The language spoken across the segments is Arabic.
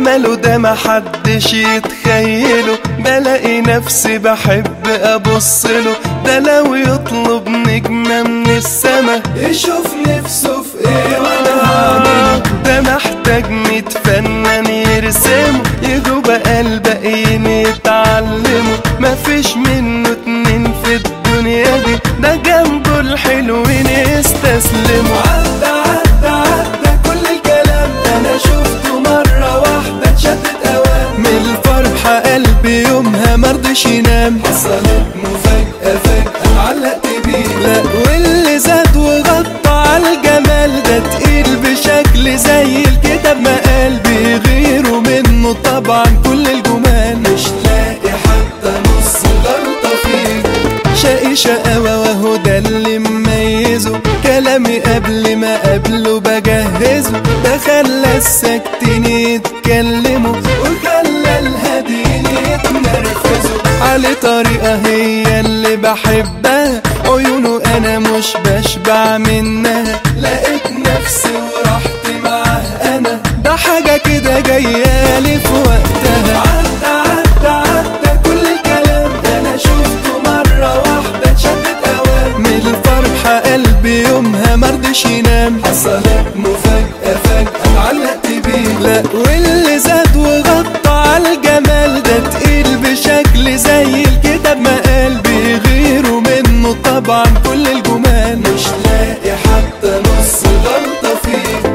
جماله ده محدش يتخيله، بلاقي نفسي بحب ابصله. ده لو يطلب نجمة من السما يشوف نفسه في ايه وانا هعمله. ده محتاج 100 فنان يرسمه، يجوا بقى الباقيين يتعلموا. مفيش منه 2 في الدنيا دي، ده جنبه الحلوين يستسلموا. عدى كل الكلام انا شفته مرة واحدة اتشتت اوام. من الفرحة قلبي يومها مرضش ينام، حصلت مفاجأة فجأة علقت بيه. لا واللي زاد وغطى عالجمال ده تقيل بشكل زي الكتاب ما قلبي غيره منه طبعا كل الجمال. مش لاقي حتى نص غلطة فيه، شقي شقاوة وهو ده اللي مميزه. كلامي قبل ما قبله بجهزه، ده خلى الساكتين يتكلموا وخلى الهاديين يتنرفزوا. علي طريقة هي اللي بحبها، عيونه انا مش بشبع منها. لقيت نفسي ورحت معاه انا، ده حاجة كده جايالي في وقتها. عدى كل الكلام انا شفته مرة واحدة اتشتت اوام. من الفرحة قلبي يومها مرضش ينام، حصلت مفاجأة فجأة علقت بيه. لا واللي زاد وغطى عالجمال ده تقيل بشكل زي الكتاب ما قلبي غيره منه طبعا كل الجمال. مش لاقي حتى نص غلطة فيه.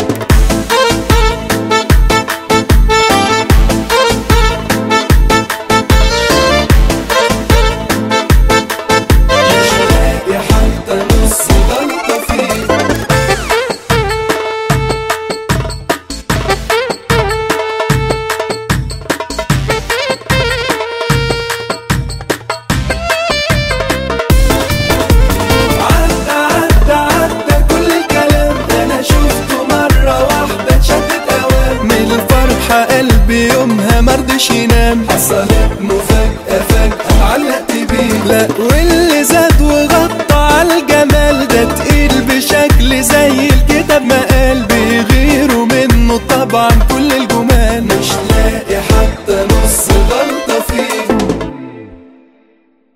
قلبي يومها مرضش ينام، حصلت مفاجأة فجأة علقت بيه. لا واللي زاد وغطى عالجمال ده تقيل بشكل زي الكتاب ما قلبي غيره منه طبعا كل